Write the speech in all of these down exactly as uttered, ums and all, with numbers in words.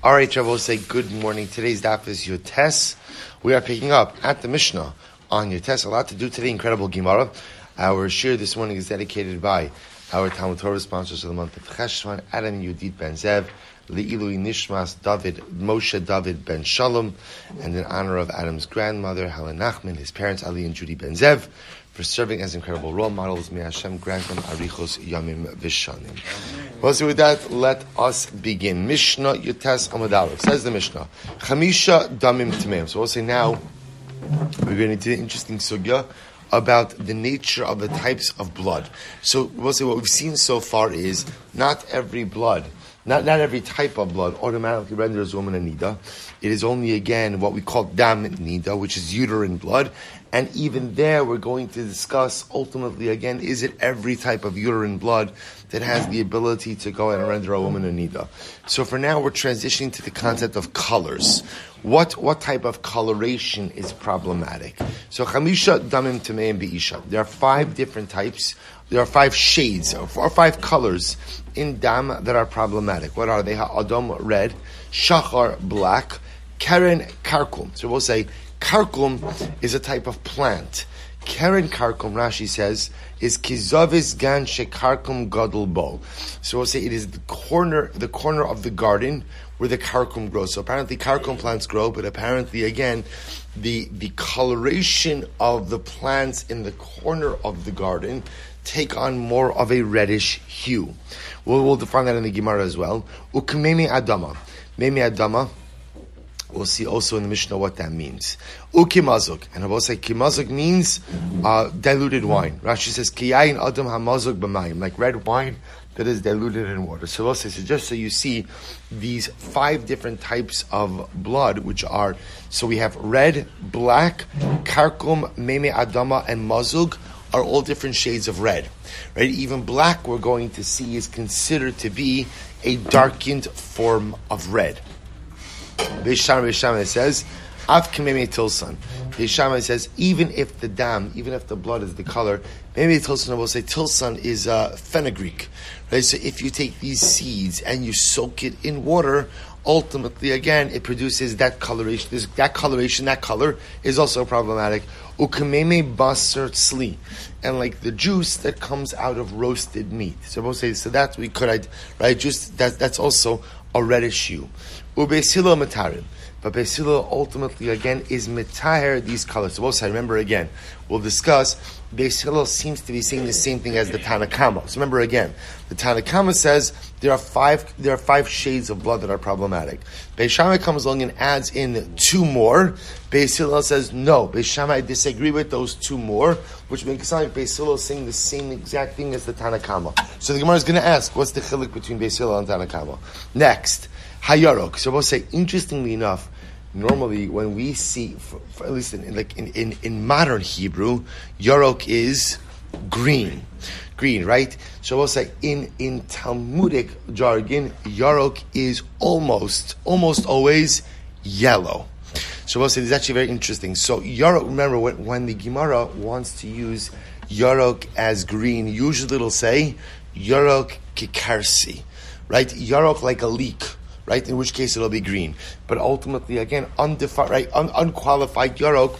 All right, Shavuos, say good morning. Today's daf is Yotes. We are picking up at the Mishnah on Yotes. A lot to do today. Incredible Gemara. Our shir this morning is dedicated by our Talmud Torah sponsors of the month of Cheshvan, Adam Yudit Ben Zev, Le'ilui Nishmas David, Moshe David Ben Shalom, and in honor of Adam's grandmother, Helen Nachman, his parents, Ali and Judy Ben Zev, for serving as incredible role models. May Hashem grant them arichos yamim v'shanim. Well, so with that, let us begin. Mishnah Yotes Amud Aleph. Says the Mishnah, Chamisha damim tmeim. So we'll say now, we're going into the interesting sugya about the nature of the types of blood. So we'll say what we've seen so far is not every blood, not, not every type of blood automatically renders a woman a nida. It is only, again, what we call dam nida, which is uterine blood. And even there, we're going to discuss, ultimately, again, is it every type of uterine blood that has the ability to go and render a woman a nida? So for now, we're transitioning to the concept of colors. What what type of coloration is problematic? So chamisha damim tameim be'isha. There are five different types. There are five shades, or five colors in dam that are problematic. What are they? Adam, red; shachar, black; keren, karkum. So we'll say karkum is a type of plant. Keren karkum, Rashi says, is kizavis gan shekarkum gadol bo. So we'll say it is the corner, the corner of the garden where the karkum grows. So apparently karkum plants grow, but apparently again, the the coloration of the plants in the corner of the garden take on more of a reddish hue. We'll, we'll define that in the Gemara as well. Ukmemi adama. Memi adama. We'll see also in the Mishnah what that means. Ukimazuk. And I will say kimazuk means uh, diluted wine. Rashi says, Kiyayin adam hamazuk b'mayim. Like red wine that is diluted in water. So we'll say, so just so you see these five different types of blood, which are, so we have red, black, karkum, meme adama, and mazug, are all different shades of red. Right? Even black, we're going to see, is considered to be a darkened form of red. Beisham Beisham says, Av Kameme Tilson. Beisham says, even if the dam, even if the blood is the color, maybe Tilson will say Tilson is uh, fenugreek. Right? So if you take these seeds and you soak it in water, ultimately, again, it produces that coloration. This, that coloration, that color, is also problematic. Ukameme basar tzli, and like the juice that comes out of roasted meat. So we'll say, so that we could, right? Just that, that's also a reddish hue. Ubesilo matarim. But Beisilo ultimately, again, is mitaher these colors. So we'll say, remember again, we'll discuss, Beisilo seems to be saying the same thing as the Tanakama. So remember again, the Tanakama says there are five there are five shades of blood that are problematic. Beis Shammai comes along and adds in two more. Beisilo says, no, Beis Shammai disagree with those two more, which makes it sound like Beisilo is saying the same exact thing as the Tanakama. So the Gemara is going to ask, what's the chiluk between Beisilo and Tanakama? Next, Hayarok. So we'll say, interestingly enough, normally when we see, for, for, at least in, like in, in, in modern Hebrew, Yarok is green. Green, right? So we'll say, in, in Talmudic jargon, Yarok is almost, almost always yellow. So we'll say, this is actually very interesting. So Yarok, remember, when, when the Gemara wants to use Yarok as green, usually it'll say, Yarok kikarsi, right? Yarok like a leek. Right, in which case it'll be green. But ultimately, again, undefined, right, un- unqualified yarok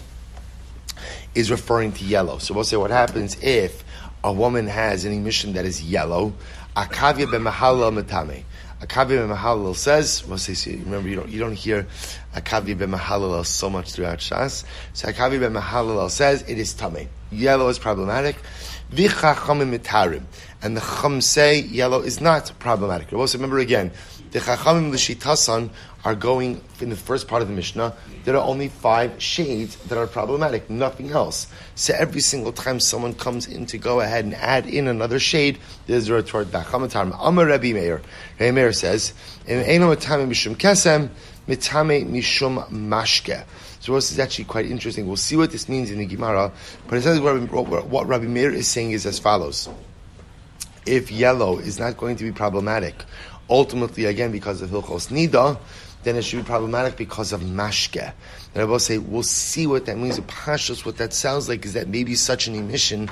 is referring to yellow. So we'll say what happens if a woman has an emission that is yellow. Akavya b'mahalal metame. Akavya b'mahalal says, we'll say, see, remember you don't you don't hear Akavya b'mahalal so much throughout Shas. So Akavya b'mahalal says it is tame. Yellow is problematic. V'chachamim mitarim. And the Chum say yellow is not problematic. We'll also remember again, the Chachamim l'shitasan are going in the first part of the Mishnah. There are only five shades that are problematic, nothing else. So every single time someone comes in to go ahead and add in another shade, there's a retort back. Amar Rabbi Meir. Rabbi Meir says, "Eino mitame mishum kesem, mitame mishum mashke." So this is actually quite interesting. We'll see what this means in the Gemara. But it says what, what Rabbi Meir is saying is as follows. If yellow is not going to be problematic, ultimately, again, because of Hilchos Nida, then it should be problematic because of Mashke. And I will say, we'll see what that means. Pashtos, what that sounds like is that maybe such an emission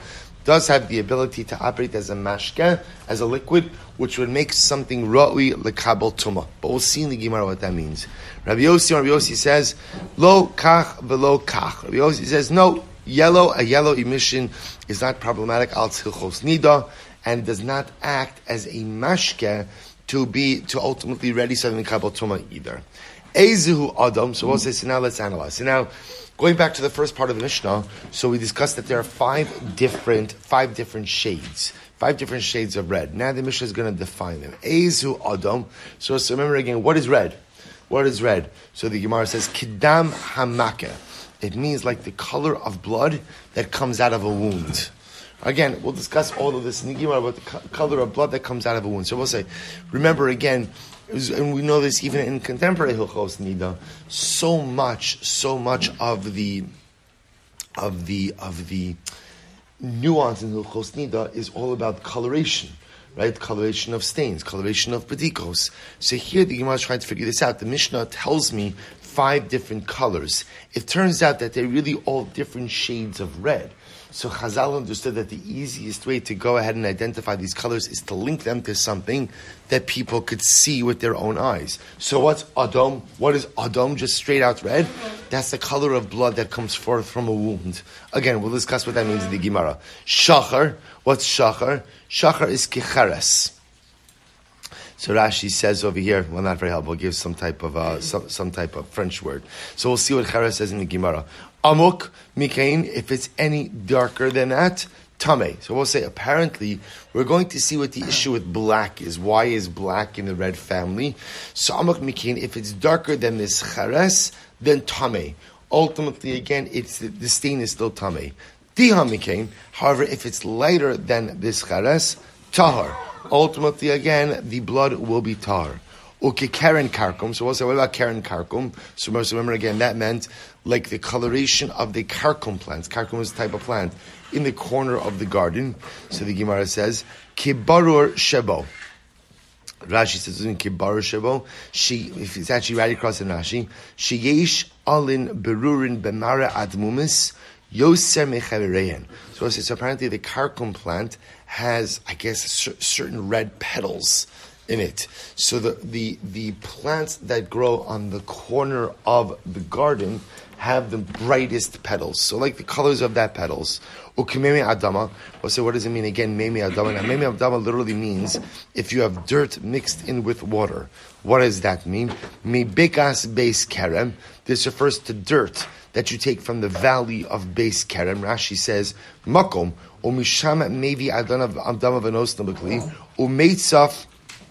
does have the ability to operate as a mashke, as a liquid, which would make something ra'ui lekabel tuma. But we'll see in the Gemara what that means. Rabbi Yossi, Rabbi Yossi says, lo kach velo kach. Rabbi Yossi says, no, yellow, a yellow emission is not problematic al tzilchos nida, and it does not act as a mashke to be, to ultimately ready something lekabel tuma either. Ezehu adam, so we'll say, so now let's analyze. So now, going back to the first part of the Mishnah, so we discussed that there are five different, five different shades. Five different shades of red. Now the Mishnah is going to define them. Ezu Adam. So, so remember again, what is red? What is red? So the Gemara says, Kidam Hamake. It means like the color of blood that comes out of a wound. Again, we'll discuss all of this in the Gemara about the co- color of blood that comes out of a wound. So we'll say, remember again, and we know this even in contemporary Hilchos Nida, so much, so much of the, of the, of the, nuance in Hilchos Nida is all about coloration, right? Coloration of stains, coloration of pedikos. So here the Gemara is trying to figure this out. The Mishnah tells me five different colors. It turns out that they're really all different shades of red. So Chazal understood that the easiest way to go ahead and identify these colors is to link them to something that people could see with their own eyes. So what's Adam? What is Adam? Just straight out red? That's the color of blood that comes forth from a wound. Again, we'll discuss what that means in the Gemara. Shachar. What's Shachar? Shachar is Kicheres. So Rashi says over here, well, not very helpful, gives some type of uh, some, some type of French word. So we'll see what Cheres says in the Gemara. Amuk mikain, if it's any darker than that, Tameh. So we'll say, apparently, we're going to see what the issue with black is. Why is black in the red family? So Amuk mikain, if it's darker than this Cheres, then Tameh. Ultimately, again, it's the stain is still Tameh. Diha mikain, however, if it's lighter than this Cheres, Tahar. Ultimately, again, the blood will be tar. Okay, Karen Karkum. So we'll say, what about Karen Karkum? So remember again, that meant like the coloration of the Karkum plants. Karkum is a type of plant in the corner of the garden. So the Gemara says, Kibarur Shebo. Rashi says in Kibarur Shebo, she, if it's actually right across in Rashi, Sheyesh Alin Berurin Bemara Admumis Yoser Mechavireyan. So, so apparently the Karkum plant has, I guess, certain red petals in it. So the, the, the plants that grow on the corner of the garden have the brightest petals. So like the colors of that petals. Ukimeme Adama. Well, so what does it mean again? Meme Adama. Now, Meme Adama literally means if you have dirt mixed in with water. What does that mean? Mebekas Beis Kerem. This refers to dirt that you take from the valley of Beis Kerem. Rashi says, Makom, umisham mevi adama v'nos nabakli, umeitzaf,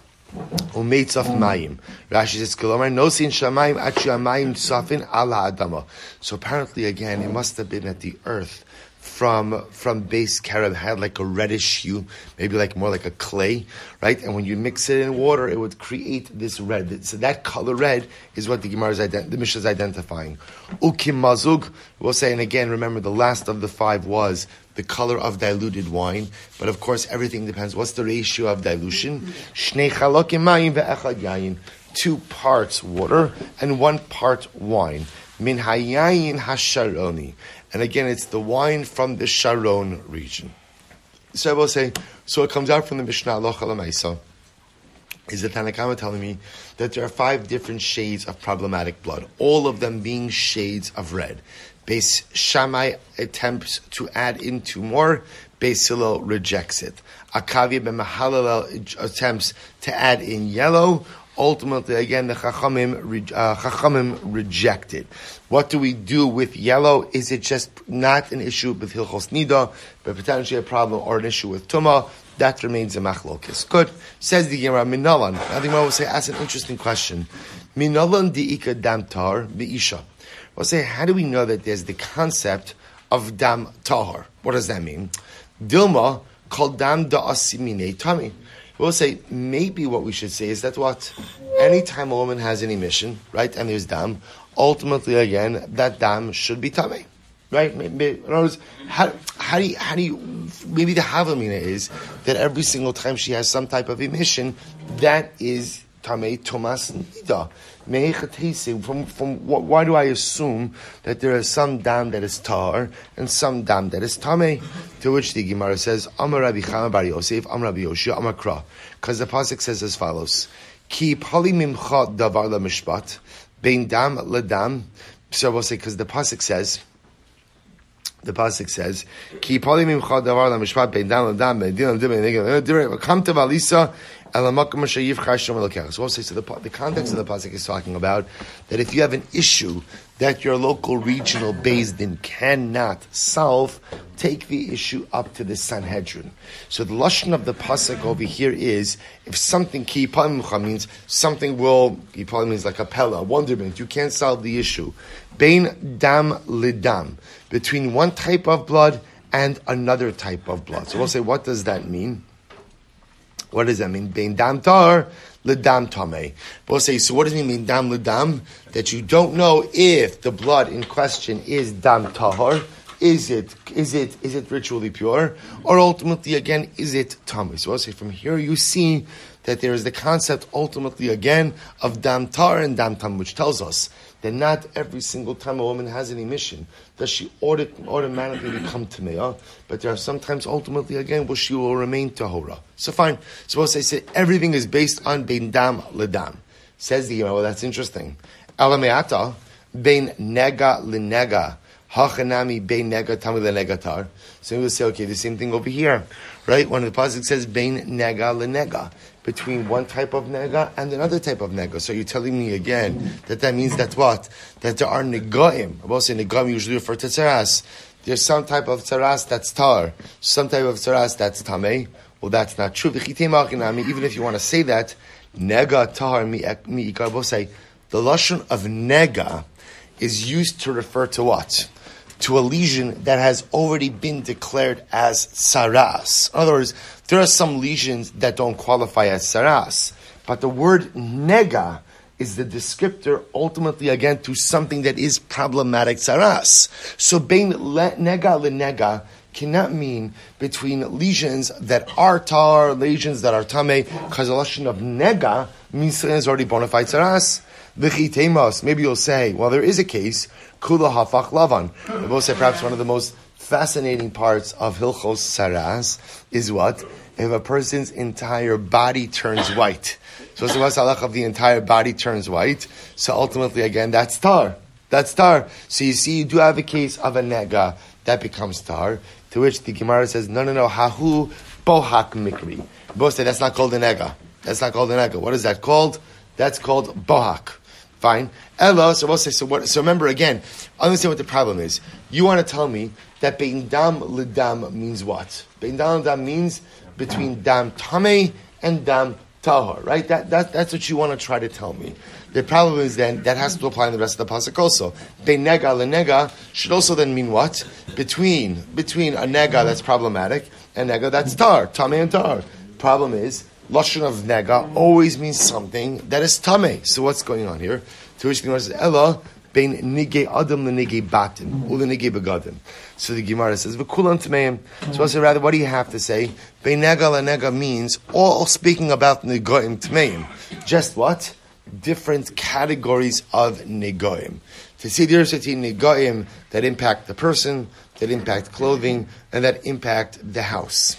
umeitzaf mayim. Rashi says, Kolomar, nosin shamayim achi amayim tzafin ala adama. So apparently, again, it must have been that the earth from from Beis Kerem had like a reddish hue, maybe like more like a clay, right? And when you mix it in water, it would create this red. So that color red is what the Gemara is ident- the Mishnah is identifying. Ukim mazug, we'll say, and again, remember the last of the five was the color of diluted wine. But of course, everything depends. What's the ratio of dilution? Shnei chalokim mayim ve'echad yayin. Two parts water and one part wine. Min hayayin hasharoni. And again, it's the wine from the Sharon region. So I will say, so it comes out from the Mishnah Aloha Lamaisa, is the Tanna Kama telling me that there are five different shades of problematic blood, all of them being shades of red. Beis Shammai attempts to add in two more, Beis Hillel rejects it. Akavia ben Mahalalel attempts to add in yellow. Ultimately, again, the Chachamim, uh, Chachamim rejected. What do we do with yellow? Is it just not an issue with Hilchos Nida, but potentially a problem or an issue with Tumah? That remains a machlokes. Good. Says the Gemara, Minalan. Now the Gemara will say, ask an interesting question. Minalan di'ika dam tar bi'isha. We'll say, how do we know that there's the concept of dam tahar? What does that mean? Dilma called dam da'asimine tami. We'll say, maybe what we should say is that what? Anytime a woman has an emission, right, and there's dam, ultimately, again, that dam should be tamei, right? Maybe, in other words, how, how, do you, how do you, maybe the havamina is that every single time she has some type of emission, that is tamei tomas nida. From from why do I assume that there is some dam that is tar and some dam that is tamei? To which the Gemara says, Amar Rabbi Chama bar Yosef, Amar Rabbi Yoshua, Amar Kra, because the pasuk says as follows: Ki pali mimcha davar la mishpat bein dam ledam. So we'll say because the pasuk says. The pasuk says, "Ki pali mimcha davar la mishpat bein dam ledam bein dinam dinam." Come to Valisa. So we'll say, so the, the context of the pasuk is talking about that if you have an issue that your local regional Beis Din cannot solve, take the issue up to the Sanhedrin. So the lashon of the pasuk over here is, if something ki palimcha means something will, ki palim means like a pella, a wonderment, you can't solve the issue. Bein dam lidam, between one type of blood and another type of blood. So we'll say, what does that mean? What does that mean? Bein dam tar, ledam tamei. We'll say, so what does it mean, dam ledam? That you don't know if the blood in question is dam tahar, is it, is it, is it ritually pure, or ultimately again, is it tamei? So we'll say, from here you see that there is the concept ultimately again of dam tar and dam tam, which tells us that not every single time a woman has an emission does she auto- automatically become tamei, but there are sometimes ultimately again where she will remain tahora. So fine. Suppose I say everything is based on bein dam ledam. Says the Gemara, well that's interesting. Alameata bein nega lenega hachanami bein nega tami lenegatar. So we will say, okay, the same thing over here, right? When the pasuk says bein nega lenega, between one type of nega and another type of nega. So you're telling me again that that means that what? That there are negaim. I will say negaim usually refer to tzaras. There's some type of tzaras that's tar, some type of tzaras that's tamei. Well, that's not true. Even if you want to say that, nega tar mi ikar, we'll say the lashon of nega is used to refer to what? To a lesion that has already been declared as saras. In other words, there are some lesions that don't qualify as saras, but the word nega is the descriptor ultimately again to something that is problematic saras. So bein le, nega le nega cannot mean between lesions that are tar, lesions that are tamei, because the lashon of nega means something that's already bona fide saras. Maybe you'll say, well, there is a case, kula hafach lavan. I will say perhaps one of the most fascinating parts of Hilchos Saras is what? If a person's entire body turns white. So the halach of the entire body turns white. So ultimately, again, that's tar. That's tar. So you see, you do have a case of a nega that becomes tar, to which the Gemara says, no, no, no, hahu bohak mikri. Both say that's not called a nega. That's not called a nega. What is that called? That's called bohak. Fine. Ella, so we'll say, so what, so remember again, understand what the problem is. You want to tell me that bein dam lidam means what? Bein dam lidam means between dam tamei and dam tahor, right? That, that, that's what you want to try to tell me. The problem is then, that has to apply in the rest of the pasuk also. Bein nega lenega should also then mean what? Between, between a nega that's problematic and nega that's tar, tamei and tar. Problem is, lashon of nega always means something that is tamei. So what's going on here? To which the Gemara says, Ella bein nigei adam lenigei batim ulenigei begadim. So the Gemara says, v'kulan tameim. So I say, rather, what do you have to say? Bein nega lenega means all speaking about negoim tameim. Just what? Different categories of negoim. To see the difference between negoim that impact the person, that impact clothing, and that impact the house.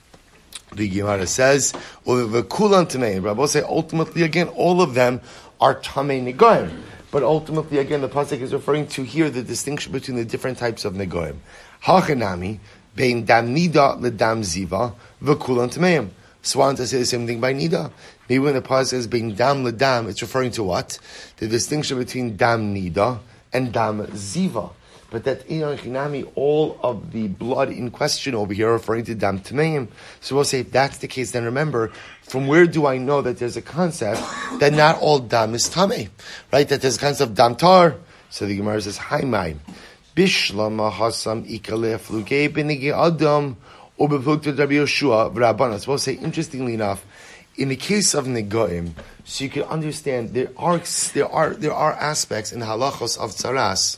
The Gemara says, "V'kulan tamei." Rabbi say, ultimately, again, all of them are tamei negoim. But ultimately, again, the pasuk is referring to here the distinction between the different types of negoim. Hachanami bein dam nida ledam ziva v'kulan tameim. Swan to say the same thing by nida. Maybe when the pasuk says bein dam ledam, it's referring to what? The distinction between dam nida and dam ziva. But that Inan Chinami, all of the blood in question over here referring to Dam Tameim. So we'll say if that's the case, then remember, from where do I know that there's a concept that not all Dam is Tamei? Right? That there's a concept of Dam Tar. So the Gemara says, Hi Mai. Bishlama Hasam Ikale Fluge Benigi Adam Obefukta Rabbi Yoshua V'Rabbanan. So we'll say, interestingly enough, in the case of Negoim, so you can understand there are there are there are aspects in the halachos of Tzaras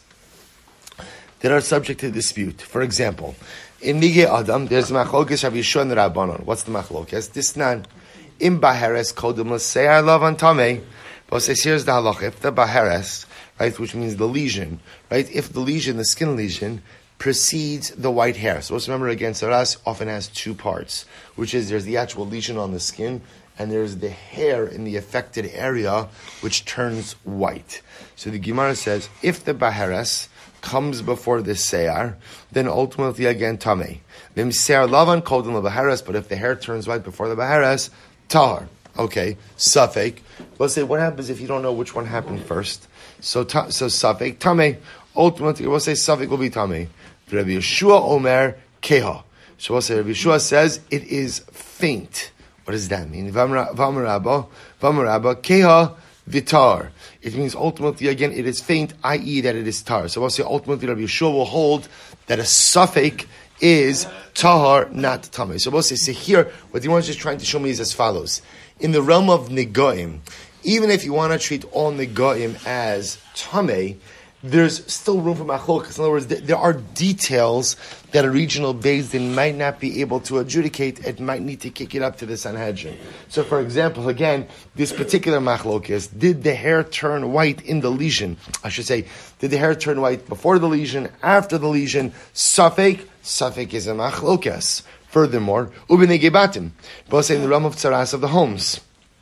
that are subject to dispute. For example, in Nigei Adam, there's machlokes Rabbi Yeshua and Rabbanon. What's the machlokes? This nan. Im baheres kodem l'se'ar lavan tamei. But says here's the halacha. If the baheres, right, which means the lesion, right, if the lesion, the skin lesion, precedes the white hair. So let's remember again, saras often has two parts, which is there's the actual lesion on the skin, and there's the hair in the affected area, which turns white. So the Gemara says, if the baheres comes before the se'ar, then ultimately again tamei. Then se'ar lavan kodem lebaheres, but if the hair turns white before the baheres, tahar. Okay, safek. Let's say what happens if you don't know which one happened first. So ta- so safek tamei. Ultimately, we'll say safek will be tamei. Rabbi Yeshua Omer keha. So we'll say Rabbi Yeshua says it is faint. What does that mean? Vamarabba, Vamarabba keha vitar. It means ultimately again it is faint, that is that it is tar. So we'll say ultimately Rabbi Yeshua will hold that a safek is tahar, not tamei. So we'll say, so here, what the Gemara is just trying to show me is as follows. In the realm of negoim, even if you want to treat all negoim as tamei, there's still room for machlokas. In other words, there are details that a regional Beis Din might not be able to adjudicate. It might need to kick it up to the Sanhedrin. So, for example, again, this particular machlokas, did the hair turn white in the lesion? I should say, did the hair turn white before the lesion, after the lesion? Safek, Safek is a machlokas. Furthermore, ubinei gebatim, both say in the realm of tzaras of the homes.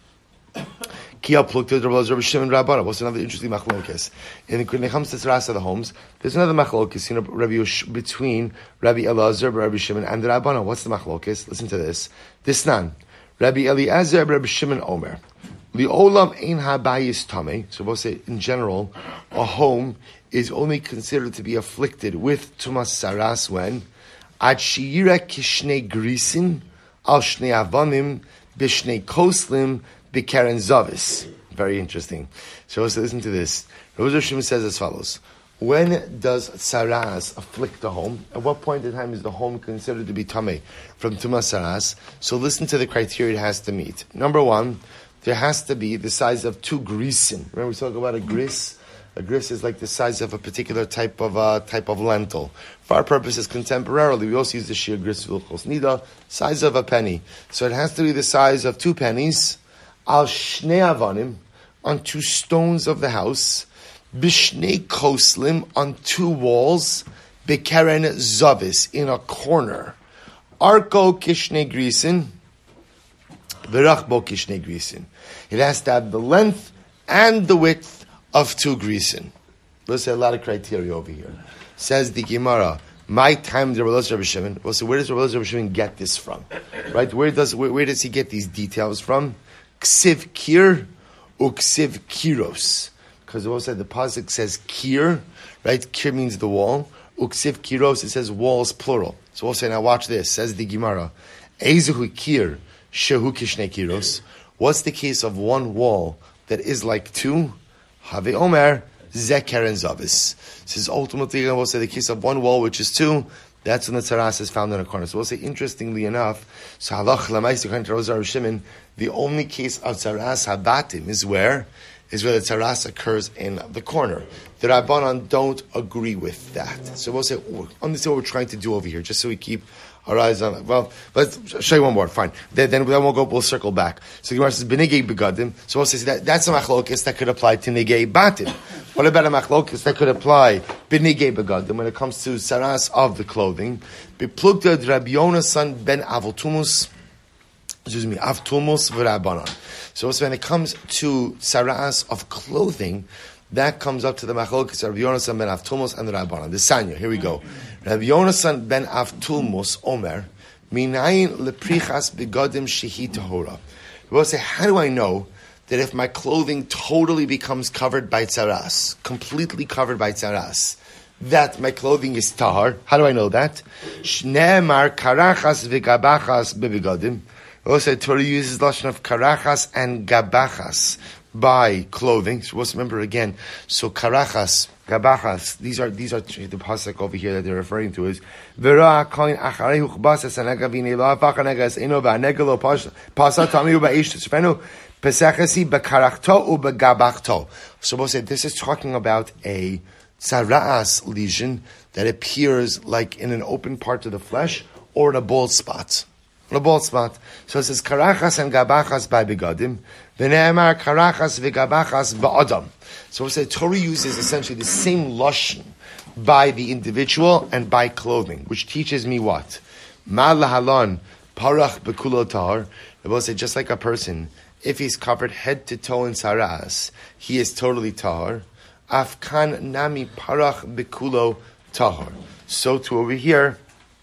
Kia plukta Rabbi Shimon Rabbana. What's another interesting machlokes? And when it comes to tzaras of the homes, there's another machlokes, you know, Rabbi Yosh, between Rabbi Elazar, Rabbi Shimon, and the Rabbana. What's the machlokes? Listen to this. This nan, Rabbi Eliezer, Rabbi Shimon Omer. The olam ein habayis tamei. So we'll say in general, a home is only considered to be afflicted with tumas saras when ad shiyira kishnei grisin al shnei avanim bishnei koslim b'keren zavis. Very interesting. So let's listen to this. Rabbi Shimon says as follows: when does saras afflict the home? At what point in time is the home considered to be tamei from tumas saras? So listen to the criteria it has to meet. Number one, there has to be the size of two grisin. Remember we talk about a gris. A gris is like the size of a particular type of uh, type of lentil. For our purposes, contemporarily, we also use the sheer gris v'ilchos nida, size of a penny. So it has to be the size of two pennies. Al shnei avanim, on two stones of the house. Bishnei koslim, on two walls. Bekeren zavis, in a corner. Arko kishnei grisin. V'rachbo kishnei grisin. It has to have the length and the width of two grisin. Let's say a lot of criteria over here. Says the Gemara, my time the Rabbi Shimon. Well, so where does Rabbi Shimon get this from? Right? Where does where, where does he get these details from? Ksiv kir or ksiv kiros. Because we'll say the pasuk says kir, right? Kir means the wall. Uksiv kiros, it says walls plural. So we'll say, now watch this. Says the Gemara, Eizuhu kir shehu kishnei kiros. What's the case of one wall that is like two? Have Omer, Zeker and Zavis. Says ultimately, we'll say the case of one wall, which is two, that's when the tzaras is found in a corner. So we'll say, interestingly enough, so halach l'mais, according to Rabbi Shimon, the only case of tzaras habatim is where? Is where the tzaras occurs in the corner. The Rabbanan don't agree with that. So we'll say, understand what we're trying to do over here, just so we keep our eyes on it. Well, let's show you one more. Fine. Then, then, then we'll go. We'll circle back. So Gemara says benegei begadim. So we'll say that that's a machlokes that could apply to negei batim. What about a machlokes that could apply benegei begadim when it comes to saras of the clothing? Beplugta Rabbi Yonasan ben Avtumus. Excuse me, Avtumus v'Rabbanan. So also when it comes to saras of clothing, that comes up to the machlokes of Rabbi Yonasan ben Avtumus and the Rabbanan. The Sanya. Here we go. Rabbi Yonasan ben Avtulmus Omer, minayin leprichas begadim shehi tahora. We will say, how do I know that if my clothing totally becomes covered by tzaras, completely covered by tzaras, that my clothing is tahar? How do I know that? Shneemar karachas v'gabachas bebegadim. We will say, Torah uses the lashon of karachas and gabachas by clothing. So let's remember again. So karachas, gabachas. These are these are the pasuk over here that they're referring to is vera koin acharei uchbasas anagavine lo afachanegas eno va'negelo pasa tamiu ba'esh tzfenu pesachasi bekarachto u begabachto. So we'll say this is talking about a tzaras lesion that appears like in an open part of the flesh or in a bald spot. on a bald spot. So it says karachas and gabachas by begadim. V'ne'emar karachas v'gabachas ba'adam. So it says Torah uses essentially the same lashon by the individual and by clothing, which teaches me what? Ma lahalon parach bekulo tahar. It will say just like a person, if he's covered head to toe in saras, he is totally tahar. Afkan nami parach bekulo tahar. So to over here,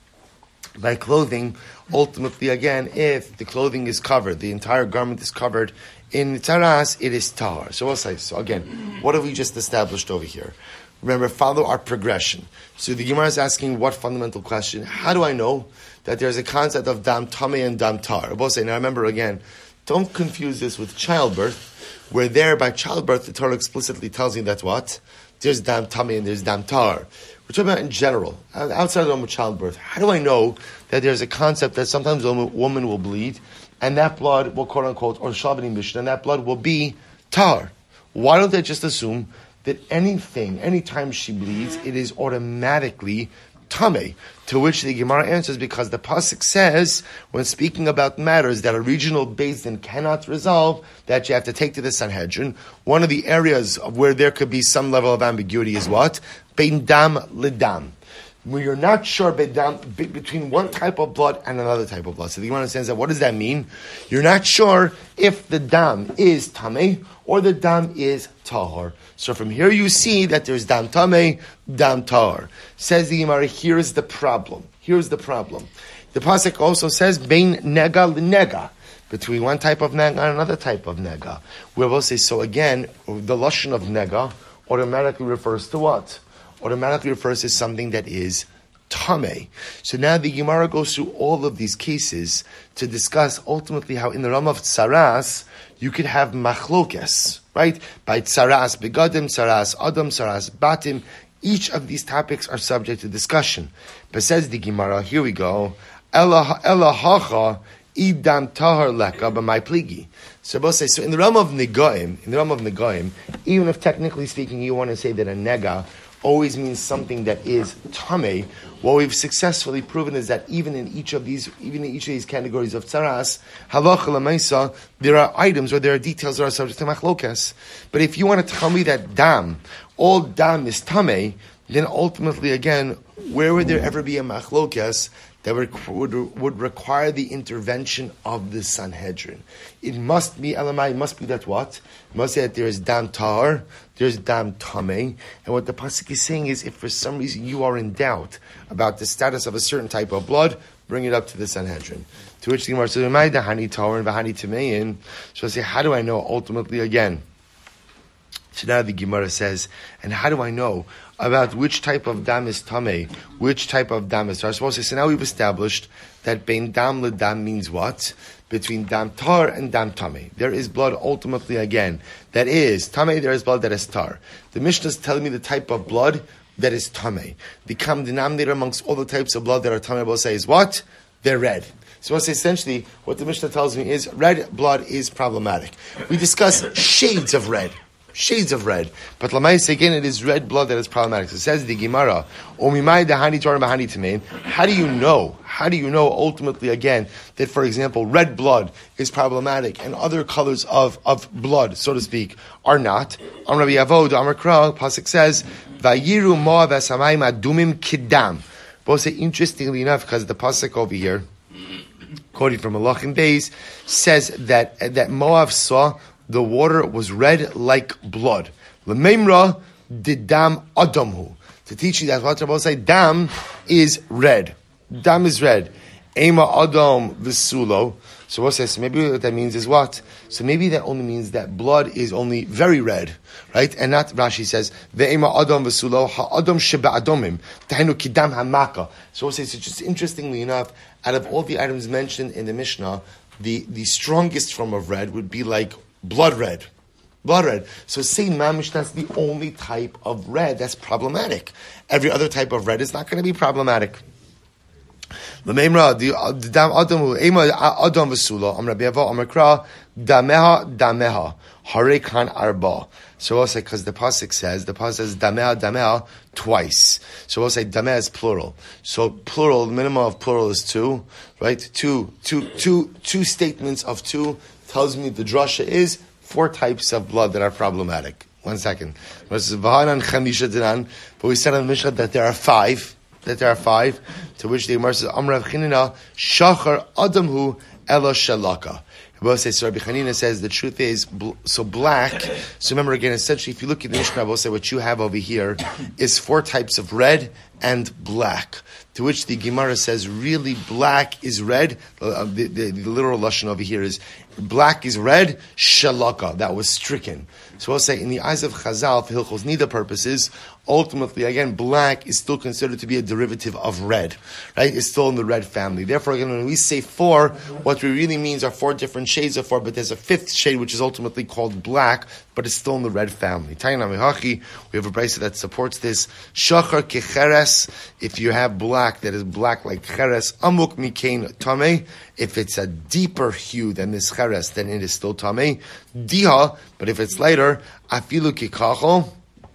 by clothing, ultimately again, if the clothing is covered, the entire garment is covered in taras, it is tahar. So we'll say, so again, what have we just established over here? Remember, follow our progression. So the Gemara is asking what fundamental question? How do I know that there's a concept of dam tameh and dam tar? We'll say, now remember again, don't confuse this with childbirth, where there by childbirth the Torah explicitly tells you that what? There's dam tameh and there's dam tar. We're talking about in general, outside of the realm of childbirth. How do I know that there's a concept that sometimes a woman will bleed, and that blood will quote unquote, or Shalvani Mishnah, and that blood will be tar? Why don't they just assume that anything, anytime she bleeds, it is automatically tameh? To which the Gemara answers, because the pasuk says, when speaking about matters that a regional Beis Din cannot resolve, that you have to take to the Sanhedrin. One of the areas where there could be some level of ambiguity is what? Bein dam lidam. When you're not sure between one type of blood and another type of blood. So the Gemara understands that. What does that mean? You're not sure if the dam is tameh or the dam is tahor. So from here you see that there's dam tameh, dam tahor. Says the Gemara, here's the problem. Here's the problem. The pasuk also says bein nega l'nega, between one type of nega and another type of nega. We will say, so again, the lashon of nega automatically refers to what? Automatically refers to something that is tameh. So now the Gemara goes through all of these cases to discuss ultimately how in the realm of tsaras you could have machlokes, right? By tsaras begadim, tsaras adam, tsaras batim. Each of these topics are subject to discussion. But says the Gemara, here we go, Ela ela hacha idam tahar leka b'may pligi. So both say, so in the realm of negaim, in the realm of negaim, even if technically speaking you want to say that a nega always means something that is tameh, what we've successfully proven is that even in each of these, even in each of these categories of tsaras, halacha l'maisa, there are items or there are details that are subject to machlokas. But if you want to tell me that dam, all dam is tameh, then ultimately again, where would there ever be a machlokas that would, would, would require the intervention of the Sanhedrin? It must be elamai, it must be that what? It must say that there is dam tar, there's dam tameh, and what the pasuk is saying is, if for some reason you are in doubt about the status of a certain type of blood, bring it up to the Sanhedrin. To which the Gemara says, "V'hani tar and v'hani tamein." So I say, how do I know ultimately again? So now the Gemara says, and how do I know about which type of dam is tameh, which type of dam is tar? So now we've established that bein dam le dam means what? Between dam tar and dam tameh. There is blood ultimately again that is tameh, there is blood that is tar. The Mishnah is telling me the type of blood that is tameh. The common denominator amongst all the types of blood that are tameh, we'll say is what? They're red. So we'll say essentially what the Mishnah tells me is red blood is problematic. We discuss shades of red. Shades of red. But Lamais, again, it is red blood that is problematic. So it says the Gemara, Omimai dahani tar mahani tamein. How do you know? How do you know ultimately again that, for example, red blood is problematic and other colors of, of blood, so to speak, are not? On Rabbi Avod, Amar Kra, pasuk says, Vayiru mo'av hasamayim adumim kidam. Both say, interestingly enough, because the pasuk over here, quoting from Malachim Beis, says that that Moab saw the water was red like blood. L'meimra didam adamhu. To teach you that, what Rabbi say, dam is red. Dam is red. Ema adam v'sulo. So what says? Maybe what that means is what? So maybe that only means that blood is only very red, right? And not, Rashi says, ve'ema adam v'sulo ha'adam sheba adomim tahinu kidam hamaka. So what says? So just interestingly enough, out of all the items mentioned in the Mishnah, the, the strongest form of red would be like blood red. Blood red. So say mamish, that's the only type of red that's problematic. Every other type of red is not going to be problematic. L'meimra, the dam adamu, ema adam v'sula, am Rabbi Avo, am Akra, dameha, dameha, Hare kan arba. So we'll say, because the pasuk says, the pasuk says dameh dameh twice. So we'll say dameh is plural. So plural, the minimum of plural is two, right? Two, two, two, two statements of two tells me the drasha is four types of blood that are problematic. One second. But we said on the Mishnah that there are five, that there are five, to which the Gemara says, Amrav Chinina, Shachar Adamhu Ela Shalaka. Rabbi says, Rabbi Chanina says the truth is, so black, so remember again, essentially, if you look at the Mishnah, Rabbi say what you have over here is four types of red and black. To which the Gemara says, really, black is red. Uh, the, the, the literal lashon over here is, black is red, shalaka, that was stricken. So we'll say, in the eyes of Chazal, for Hilchos Nida purposes, ultimately, again, black is still considered to be a derivative of red, right? It's still in the red family. Therefore, again, when we say four, what we really means are four different shades of four, but there's a fifth shade, which is ultimately called black, but it's still in the red family. Taina Mehachi, we have a brisa that supports this. Shachar kecheres, if you have black that is black like cheres, amuk mikein tameh, if it's a deeper hue than this cheres, then it is still tameh. Diha, but if it's lighter, afilu kikachol,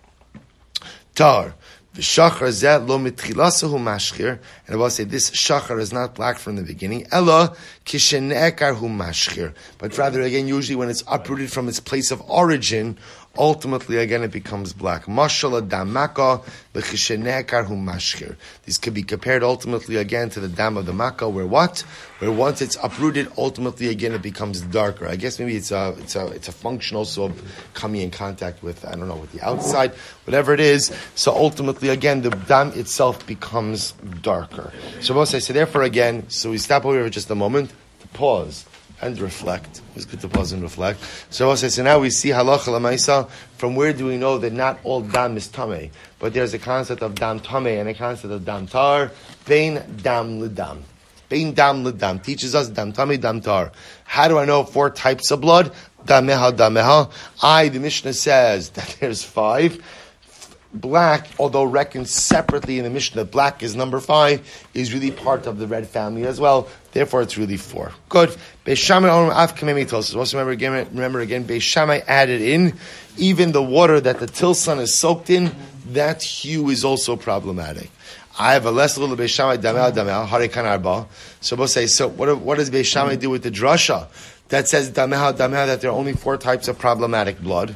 tar. V'shachar zeh lo mitchilasahu mashchir. And I will say this shachar is not black from the beginning. Ella kishenekar hu mashchir. But rather, again, usually when it's uprooted from its place of origin, ultimately, again, it becomes black. Mashala damaka v'chishenekar hu mashchir. These could be compared ultimately again to the dam of the makkah, where what? Where once it's uprooted, ultimately again it becomes darker. I guess maybe it's a it's a it's a function also of coming in contact with, I don't know, with the outside, whatever it is. So ultimately again the dam itself becomes darker. So we'll say, so therefore again, so we stop over here for just a moment to pause and reflect. It's good to pause and reflect. So we'll say, so now we see halacha l'maisa. From where do we know that not all dam is tameh, but there's a concept of dam tameh and a concept of dam tar. Bein dam l'dam. Bein dam l'dam teaches us dam tameh, dam tar. How do I know four types of blood? Dameha, dameha. I, the Mishnah says that there's five. Black, although reckoned separately in the Mishnah, black is number five, is really part of the red family as well. Therefore, it's really four. Good. Beis Shammai av kamei mitos. Also remember again, remember again, Beis Shammai added in even the water that the tilson is soaked in. That hue is also problematic. I have a less little Beis Shammai damel damel harikan arba. So we'll say, so what? What does Beis Shammai do with the drasha that says damel damel that there are only four types of problematic blood?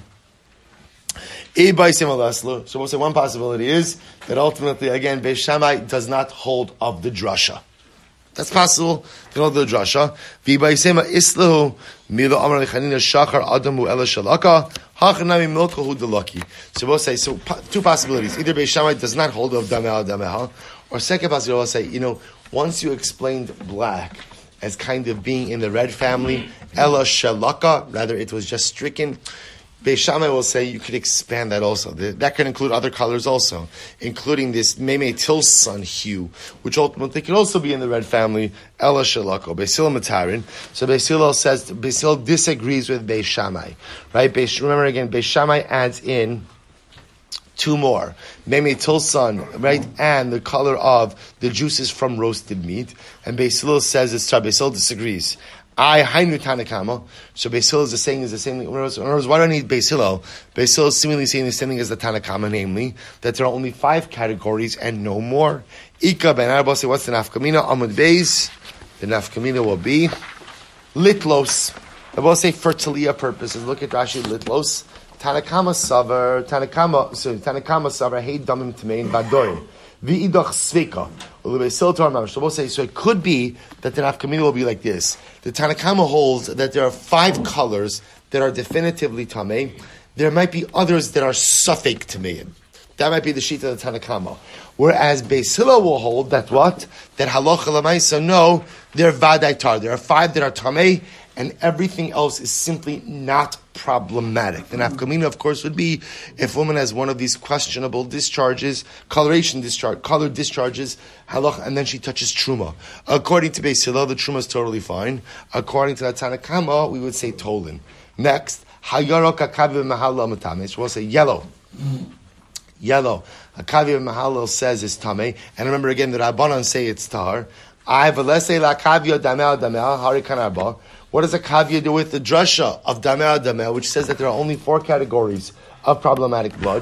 So we'll say one possibility is that ultimately, again, Beis Shammai does not hold of the drasha. That's possible. They hold the drasha. V'baisema islahu mila amar lechanina shachar adamu ela shalaka hachanami milkahu delaki. So we'll say, so two possibilities. Either Beis Shammai does not hold of dameha dameha, or second possibility, we'll say, you know, once you explained black as kind of being in the red family, ela shalaka, rather it was just stricken. Beis Shammai will say you could expand that also. That could include other colors also, including this Meme Tilson hue, which ultimately could also be in the red family, Ela Shalako, Beis Hillel Matarin. So Beis Hillel says, Beis Hillel disagrees with Beis Shammai. Right? Beis, remember again, Beis Shammai adds in two more. Meme Tilson, right? And the color of the juices from roasted meat. And Beis Hillel says it's Tar. Beis Hillel disagrees. I hainu Tanakama. So Beis Hillel is the saying is the same thing. In other words, why do I need Beis Hillel? Beis Hillel is seemingly saying the same thing as the Tanakama, namely that there are only five categories and no more. Ika ben Arba say, what's the nafkamina? Amud Beis. The nafkamina will be litlos. I will say for Talia purposes. Look at Rashi litlos. Tanakama savar. Tanakama. So Tanakama savar. Hey damim tmein badoin. V'idach sveka. So we'll say, so it could be that the nafkamina will be like this. The Tanakama holds that there are five colors that are definitively tamei. There might be others that are suffik tameim. That might be the sheet of the Tanakama. Whereas Beis Hillel will hold that what? That halacha l'maisa, no, they're vadai tar. There are five that are tamei, and everything else is simply not problematic. The nafkamina, of course, would be if a woman has one of these questionable discharges, coloration discharge, colored discharges, halach, and then she touches truma. According to Beis Hillel, the truma is totally fine. According to the Tanakama, we would say tolin. Next, hayarok akaviv mahalo matame. So we'll say yellow. Yellow. Akaviv mahalo says it's tame. And remember again, the Rabbanan say it's tar. I have a lesay la kavio damel damel harikan arba. What does a kavya do with the drasha of dameh dameh, which says that there are only four categories of problematic blood?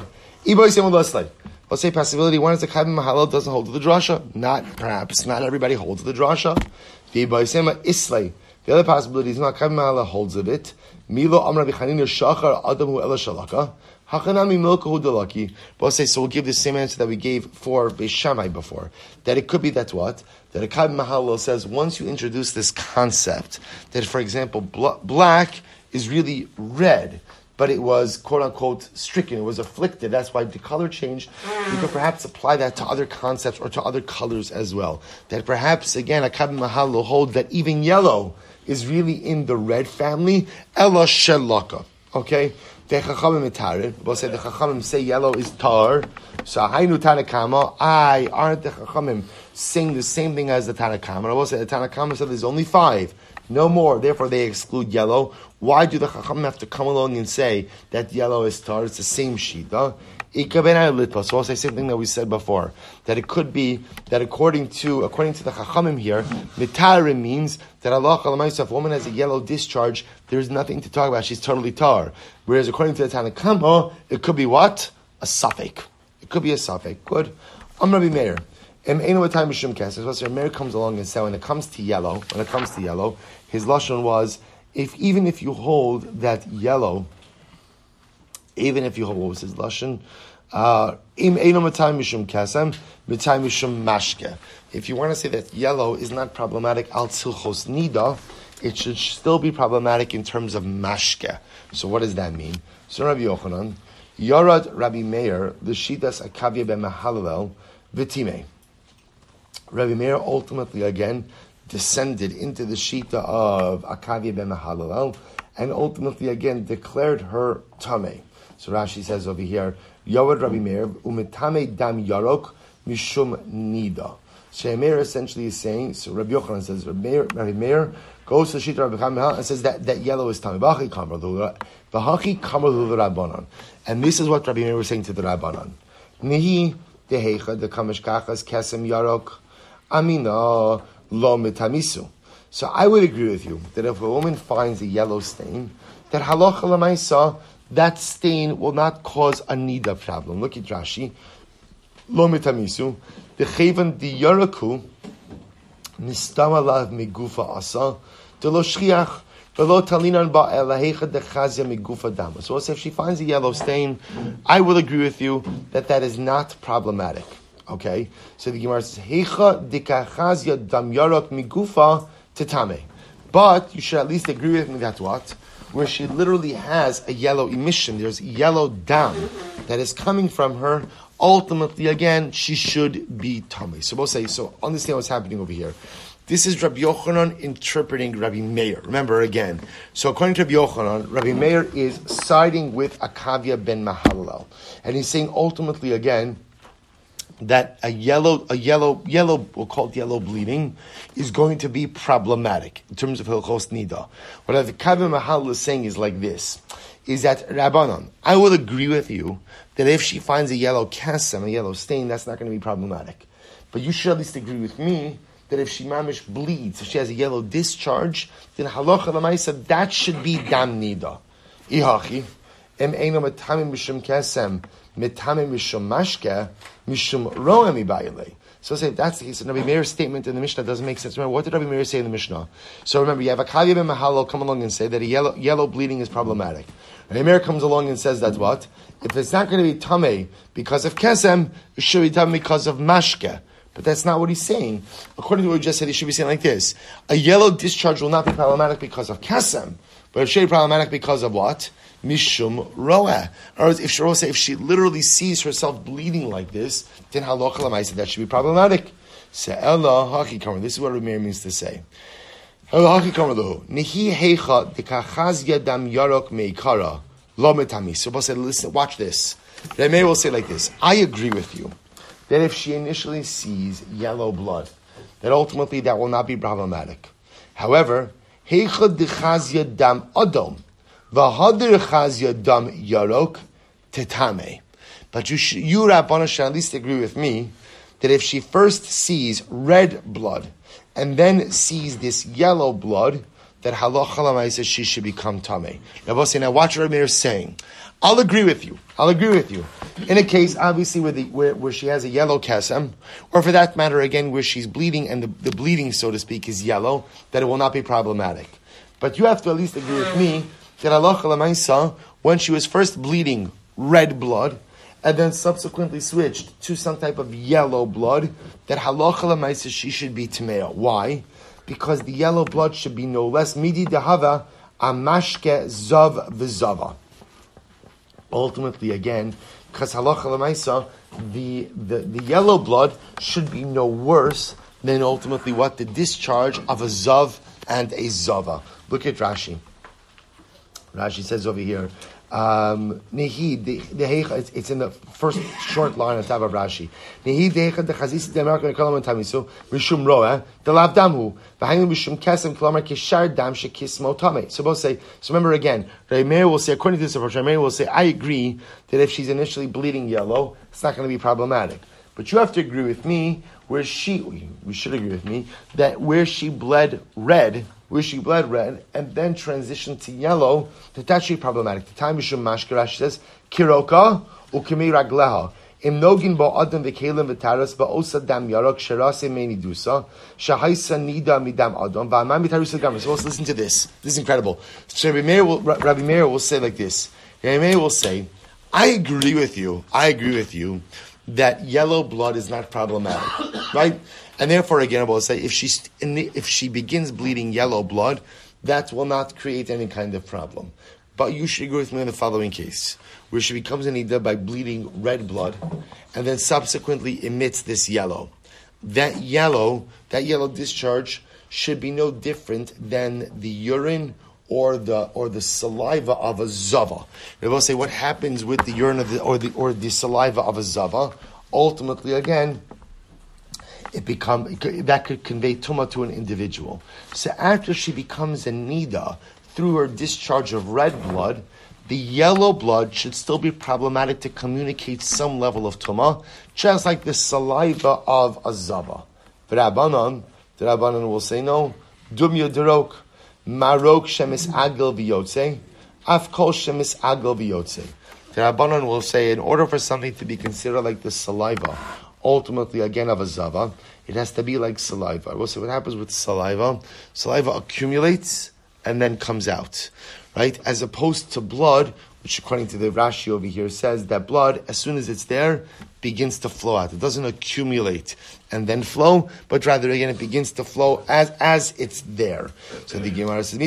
Let's say possibility one is the kavya mahalal doesn't hold to the drasha. Not perhaps not everybody holds to the drasha. The other possibility is not kavya mahalal holds of it. Milo amra b'chanina shachar adamu ela shalaka. Hachanami milkahu dalaki. Both say so. We'll give the same answer that we gave for Beis Shammai before. That it could be that what that a kavya mahalal says once you introduce this concept that, for example, bl- black is really red, but it was quote unquote stricken. It was afflicted. That's why the color changed. You could perhaps apply that to other concepts or to other colors as well. That perhaps again a kavya mahalal holds that even yellow is really in the red family. Ela shelaka. Okay. The Chachamim itarid. We'll say the Chachamim say yellow is tar. So Hainu Tanakama. I aren't the Chachamim saying the same thing as the Tanakama. I will say the Tanakama said there's only five, no more. Therefore, they exclude yellow. Why do the Chachamim have to come along and say that yellow is tar? It's the same shita. So I'll say the same thing that we said before, that it could be that according to according to the Chachamim here, mitarim means that Allah Chalamaysa, if a woman has a yellow discharge, there's nothing to talk about. She's totally tar. Whereas according to the Tanakama, it could be what? A suffix. It could be a suffix. Good. I'm Rabbi Meir. And Rabbi Meir comes along and says when it comes to yellow, when it comes to yellow, his lashon was if even if you hold that yellow. Even if you hold, what was his lashon? Im eino matay mishum kasem, matay mishum mashke. If you want to say that yellow is not problematic al tzilchos nida, it should still be problematic in terms of mashke. So what does that mean? So Rabbi Yochanan, Yarad Rabbi Meir, the shitas akavya ben mahalalel v'timei. Rabbi Meir ultimately again descended into the shita of akavya ben mahalalel and ultimately again declared her tamei. So Rashi says over here, Yawad Rabbi Meir, umetame dam yarok mishum nida. So Meir essentially is saying, so Rabbi Yochanan says, Rabbi Meir, Rabbi Meir goes to the Shita Rabbi Chamel and says that, that yellow is tamei. V'hachi kamar v'hachi kamar Rabbanan. And this is what Rabbi Meir was saying to the Rabbanan. Nihi dehecha de kamish kachas kesem yarok amina lo metamisu. So I would agree with you that if a woman finds a yellow stain, that halacha l'maisa, that stain will not cause a nida problem. Look at Rashi. Lo mitamisu. The chevan di yaraku nistama lav migufa asa. De lo shriach. Velo talinan ba elahecha de chazia migufa dama. So if she finds a yellow stain, I will agree with you that that is not problematic. Okay? So the Gemara says, hecha de chazia dam yarak migufa tetame. But you should at least agree with me that what? Where she literally has a yellow emission, there's yellow down that is coming from her, ultimately, again, she should be tummy. So we'll say, so understand what's happening over here. This is Rabbi Yochanan interpreting Rabbi Meir. Remember again. So according to Rabbi Yochanan, Rabbi Meir is siding with Akavya ben Mahalalel. And he's saying ultimately again, that a yellow, a yellow, yellow, we'll call it yellow bleeding, is going to be problematic in terms of Hilchos Nida. What the Kavya Mahal is saying is like this, is that Rabbanon, I will agree with you that if she finds a yellow kasem, a yellow stain, that's not going to be problematic. But you should at least agree with me that if she mamish bleeds, if she has a yellow discharge, then halacha l'maisa, that should be dam nida. Ihachi, em eino metamim mishum kasem, metamim mishum mashke, mishum roem ibayile. So say if that's the case, Rabbi Meir's statement in the Mishnah doesn't make sense. Remember, what did Rabbi Meir say in the Mishnah? So remember, you have a Akavya ben Mahalal come along and say that a yellow, yellow bleeding is problematic. Rabbi Meir comes along and says that what? If it's not going to be tamei because of kesem, it should be tamei because of mashke. But that's not what he's saying. According to what we just said, he should be saying like this. A yellow discharge will not be problematic because of kesem, but it should be problematic because of what? Mishum roa. Or if she say if she literally sees herself bleeding like this, then halacha l'maisa that should be problematic. Se'ela haki kamer. This is what Rameir means to say. Haki kamer lohu. Nihi heicha dekachazya dam yarok meikara lo metami. So we'll say, listen, watch this. Rameir will say like this. I agree with you that if she initially sees yellow blood, that ultimately that will not be problematic. However, heicha dekachazya dam adom. V'hadir chazya dam yarok tetame. But you, sh- you Rabbana, should at least agree with me that if she first sees red blood and then sees this yellow blood, that halacha l'maisa she should become tamei. Rabbi say, now watch what Rabbi Meir is saying. I'll agree with you. I'll agree with you. In a case, obviously, where, the, where, where she has a yellow kesem, or for that matter, again, where she's bleeding and the, the bleeding, so to speak, is yellow, that it will not be problematic. But you have to at least agree with me that halacha l'maisa, when she was first bleeding red blood, and then subsequently switched to some type of yellow blood, that halacha l'maisa she should be tamei. Why? Because the yellow blood should be no less midi dehava amashke zav v'zava. Ultimately, again, because halacha l'maisa, the, the the yellow blood should be no worse than ultimately what the discharge of a zav and a zava. Look at Rashi. Rashi says over here, um, Nehi, the, the, it's in the first short line on top of Rashi. Nehi dehecha dechazis de'amarka nekalam tamisu mishum roeh delav damu v'hayim mishum kesem klamar kishar dam shekismo tamei. So both say. So remember again, Rabbi Meir will say, according to this approach, Rabbi Meir will say, I agree that if she's initially bleeding yellow, it's not going to be problematic. But you have to agree with me where she, we should agree with me that where she bled red. Where she bled red and then transitioned to yellow, that that should be problematic. The time Mishum Mashkarash says, Kiroka ukemi ragleha. Im nogin bo adam v'kelim v'taras ba'osa dam yarok sherase meini dusa shahaisa nida midam adam v'amam v'tarusa gamri. So let's listen to this. This is incredible. So Rabbi Meir will, Rabbi Meir will say like this. Rabbi Meir will say, I agree with you. I agree with you that yellow blood is not problematic, right? And therefore, again, I will say, if she if she begins bleeding yellow blood, that will not create any kind of problem. But you should agree with me in the following case, where she becomes an ida by bleeding red blood, and then subsequently emits this yellow. That yellow, that yellow discharge should be no different than the urine or the or the saliva of a zava. We will say what happens with the urine of the or the or the saliva of a zava. Ultimately, again, it become it could, that could convey tumah to an individual. So after she becomes a nida through her discharge of red blood, the yellow blood should still be problematic to communicate some level of tumah, just like the saliva of a zava. The Rabbanan, the Rabbanan will say no. Dum yoderok marok shemis agel v'yotze, afkol shemis agel v'yotze. The Rabbanan will say, in order for something to be considered like the saliva, ultimately, again, of a zava, it has to be like saliva. We'll see what happens with saliva. Saliva accumulates and then comes out, right? As opposed to blood, which according to the Rashi over here says that blood, as soon as it's there, begins to flow out. It doesn't accumulate and then flow, but rather, again, it begins to flow as as it's there. So the Gemara says,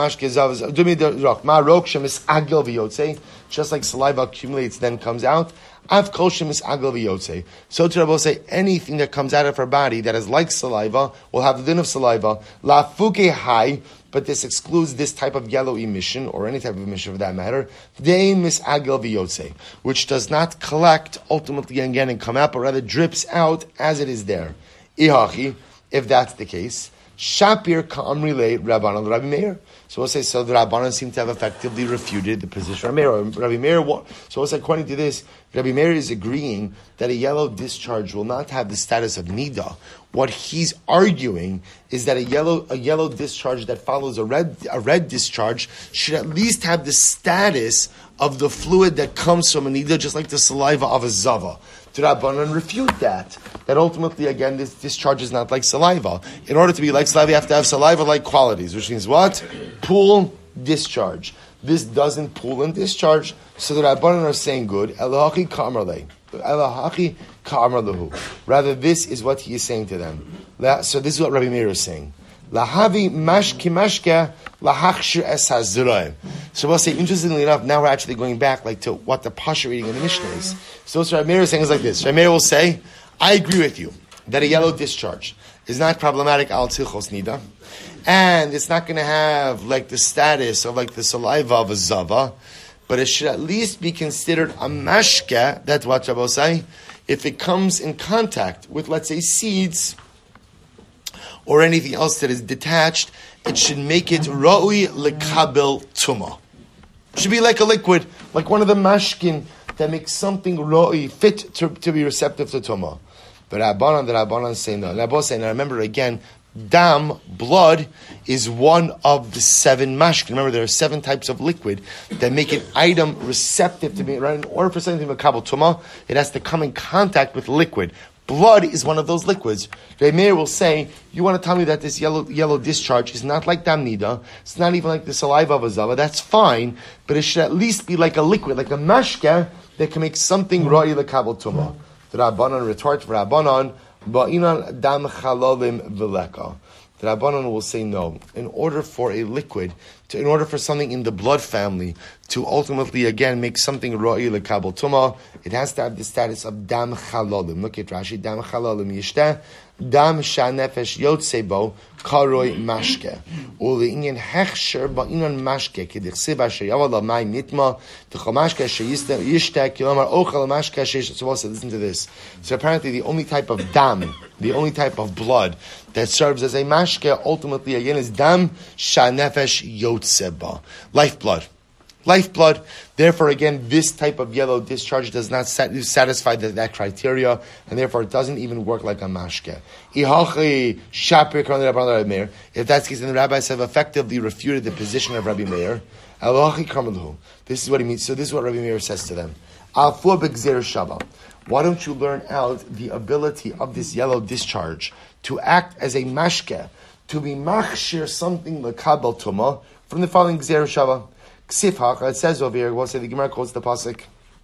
just like saliva accumulates, then comes out, Av kol shemis agel v'yotze. So to Rabbi say, anything that comes out of her body that is like saliva will have the din of saliva. La fuke hai, but this excludes this type of yellow emission, or any type of emission for that matter. Dei mis agel v'yotze, which does not collect ultimately again and come out, but rather drips out as it is there. Ihachi, if that's the case, Shapir ka'amrile Rabbanan Rabbi Meir. So we'll say, so the Rabbanan seem to have effectively refuted the position of Rabbi Meir. Rabbi Meir, so we'll say, according to this, Rabbi Meir is agreeing that a yellow discharge will not have the status of nida. What he's arguing is that a yellow a yellow discharge that follows a red a red discharge should at least have the status of the fluid that comes from a nida, just like the saliva of a zava. To Rabbanan refute that. That ultimately, again, this discharge is not like saliva. In order to be like saliva, you have to have saliva-like qualities, which means what? Pool, discharge. This doesn't pool and discharge, so the Rabbanan are saying good. Elahachi ka'amar Elahachi ka'amar lehu. Rather, this is what he is saying to them. So this is what Rabbi Meir is saying. Lahavi mashki mashka lahachshir es haziraim. So we'll say, interestingly enough, now we're actually going back like to what the Pasha reading in the Mishnah is. So what Rabbi Meir is saying is like this. Rabbi Meir will say, I agree with you that a yellow discharge is not problematic al tzilchos nida, and it's not going to have like the status of like the saliva of a zava, but it should at least be considered a mashka. That's what Rabbi will say. If it comes in contact with, let's say, seeds or anything else that is detached, it should make it ra'ui lekabel tuma. It should be like a liquid, like one of the mashkin that makes something ra'ui fit to, to be receptive to tuma. But Rabbanan, the Rabbanan say no. Rabbanan say, now remember again, Dam, blood, is one of the seven mashkin. Remember, there are seven types of liquid that make an item receptive to be, right? In order for something to be makabel tumah, it has to come in contact with liquid. Blood is one of those liquids. Reb Meir will say, you want to tell me that this yellow yellow discharge is not like dam nida, it's not even like the saliva of a zava, that's fine, but it should at least be like a liquid, like a mashke, that can make something ra'i lekabel tumah. The Rabbanon retort for Rabbanon, ba'inan dam chalolim v'leka. The Rabbanon will say no. In order for a liquid, to, in order for something in the blood family to ultimately again make something ra'i lekabel tumah, it has to have the status of dam chalolim. Look at Rashi, dam chalolim yishteh, dam shanefesh yotzebo karoi mashke. Ule'inyan hechsher ba'inan mashke kedichsiv asher yavala mai nitma t'chomashke asher yishteh kilomar ochal mashke asher. So also listen to this. So apparently the only type of dam, the only type of blood that serves as a mashke ultimately again is dam shanefesh yotzeba, lifeblood. Lifeblood. Therefore, again, this type of yellow discharge does not sat- satisfy the, that criteria, and therefore it doesn't even work like a mashke. If that's the case, then the rabbis have effectively refuted the position of Rabbi Meir. This is what he means. So this is what Rabbi Meir says to them. Why don't you learn out the ability of this yellow discharge to act as a mashke, to be machshir something lekabel tumah from the following gzer shava. It says over here, we'll say the Gemara quotes the pasuk.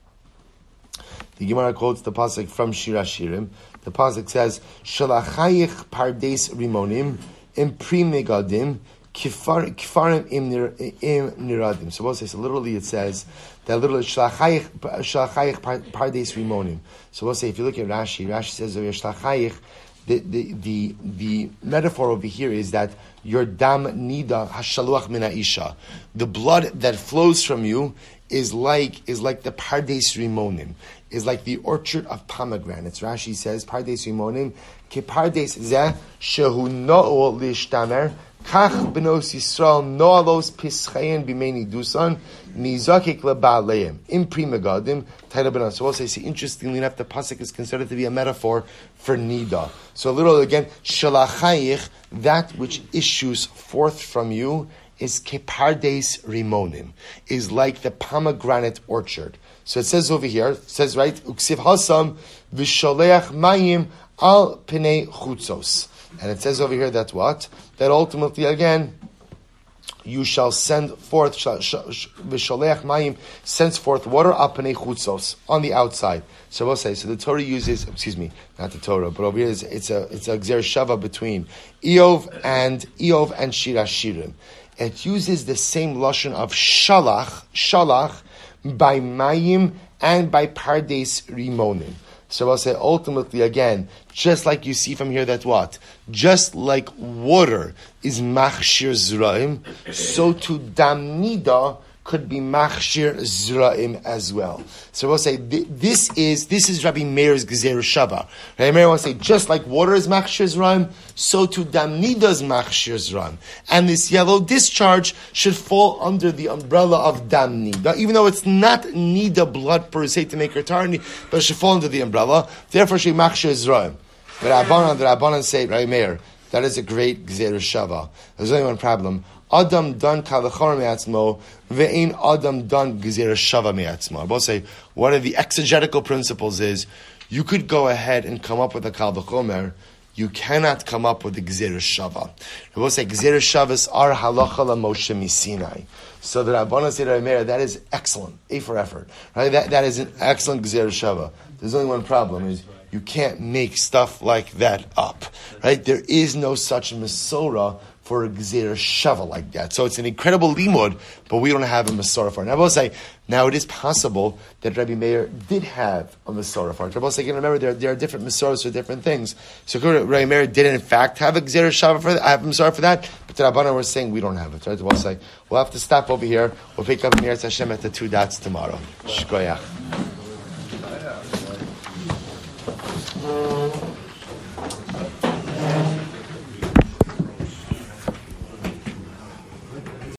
The Gemara quotes the pasuk from Shir Hashirim. The pasuk says, "Shalachayich pardes rimonim imprim negadim kifarim im niradim." So we'll say, so literally it says that literally shalachayich shalachayich pardes rimonim. So we'll say, if you look at Rashi, Rashi says over here, shalachayich. The, the the the metaphor over here is that your dam nida hashaluach min ha'isha, the blood that flows from you is like is like the pardes rimonim, is like the orchard of pomegranates. Rashi says pardes rimonim ke pardes zeh shehu no'ol lishtamer kach benos Yisrael no'alos pischayin b'meini dusan mizakik leba'aleim impri megadim taila benos. So we'll say, see, interestingly enough, the pasuk is considered to be a metaphor for nida. So literally again, shalachayich, that which issues forth from you is kepardes rimonim, is like the pomegranate orchard. So it says over here, it says right, uksiv hasam v'sholeach mayim al pnei chutzos. And it says over here that what? That ultimately again, you shall send forth, v'sholeach mayim, sends forth water al pnei chutzos, on the outside. So we'll say, so the Torah uses, excuse me, not the Torah, but over here it's, it's a it's a gzer shava between Eov and Eov and Shir Hashirim. It uses the same lashon of shalach, shalach, by mayim and by pardes rimonim. So I'll say ultimately again, just like you see from here that what? Just like water is machshir zraim, so to dam nida could be machshir zraim as well. So we'll say this is this is Rabbi Meir's gezer shava. Rabbi Meir will say just like water is machshir zraim, so to dam nida is machshir zraim, and this yellow discharge should fall under the umbrella of dam nida, even though it's not nida blood per se to make her tarni, but it should fall under the umbrella. Therefore, she machshir zraim. But Rabbanan, the Rabbanan say, Rabbi Meir, that is a great gezer shava. There's only one problem. Adam dan kalachor me'atzmo, ve'ein Adam dan gezerah shava me'atzmo. I will say, one of the exegetical principles is, you could go ahead and come up with a kal v'chomer, you cannot come up with a gezerah shava. I will say, gezerah shavas are halacha la Moshe misinai. So the Rabbanan say to Rabbi Meir, that is excellent, A for effort. Right? That, that is an excellent gezerah shava. There's only one problem, is you can't make stuff like that up. Right? There is no such Masorah for a gzera shava like that. So it's an incredible limud, but we don't have a Masorah for it. And I will say, now it is possible that Rabbi Meir did have a Masorah for it. I will say, again, remember, there, there are different Masorahs for different things. So Rabbi Meir did in fact have a gzera shava for that. I have a Masorah for that, but the Rabbanan were saying we don't have it. Right? I will say, we'll have to stop over here. We'll pick up Miras Hashem at the two dots tomorrow. Shkoyach.